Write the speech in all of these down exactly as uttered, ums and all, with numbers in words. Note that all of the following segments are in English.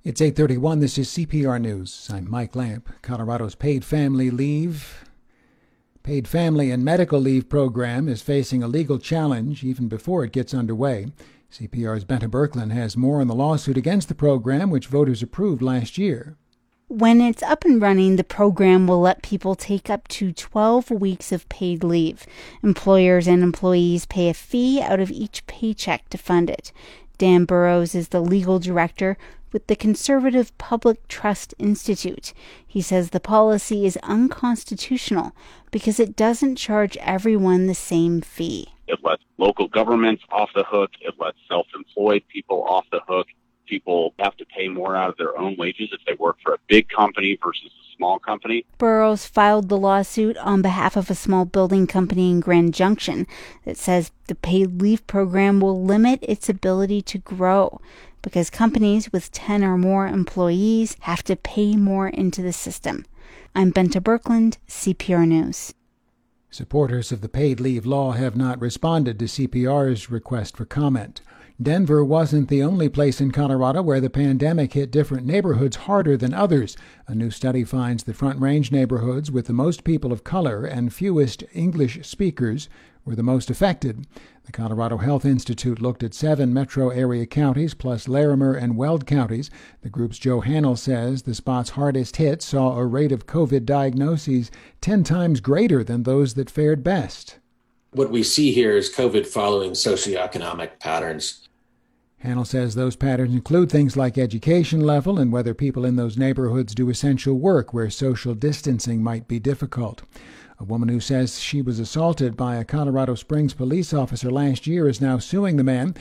It's eight thirty-one. This is C P R News. I'm Mike Lamp. Colorado's paid family leave, paid family and medical leave program is facing a legal challenge even before it gets underway. C P R's Benta Birkeland has more on the lawsuit against the program, which voters approved last year. When it's up and running, the program will let people take up to twelve weeks of paid leave. Employers and employees pay a fee out of each paycheck to fund it. Dan Burrows is the legal director with the conservative Public Trust Institute. He says the policy is unconstitutional because it doesn't charge everyone the same fee. It lets local governments off the hook. It lets self-employed people off the hook. People have to pay more out of their own wages if they work for a big company versus a small company. Burrows filed the lawsuit on behalf of a small building company in Grand Junction that says the paid leave program will limit its ability to grow because companies with ten or more employees have to pay more into the system. I'm Benta Birkeland, C P R News. Supporters of the paid leave law have not responded to C P R's request for comment. Denver wasn't the only place in Colorado where the pandemic hit different neighborhoods harder than others. A new study finds the Front Range neighborhoods with the most people of color and fewest English speakers were the most affected. The Colorado Health Institute looked at seven metro area counties plus Larimer and Weld counties. The group's Joe Hannell says the spots hardest hit saw a rate of COVID diagnoses ten times greater than those that fared best. What we see here is COVID following socioeconomic patterns. Hannell says those patterns include things like education level and whether people in those neighborhoods do essential work where social distancing might be difficult. A woman who says she was assaulted by a Colorado Springs police officer last year is now suing the man.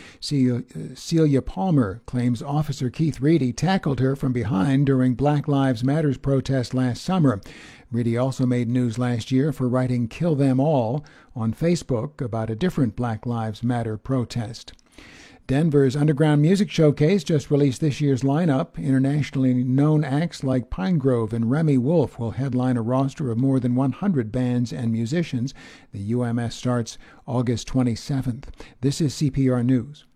Celia Palmer claims Officer Keith Reedy tackled her from behind during Black Lives Matter's protest last summer. Reedy also made news last year for writing "Kill Them All" on Facebook about a different Black Lives Matter protest. Denver's Underground Music Showcase just released this year's lineup. Internationally known acts like Pinegrove and Remy Wolf will headline a roster of more than one hundred bands and musicians. The U M S starts August twenty-seventh. This is C P R News.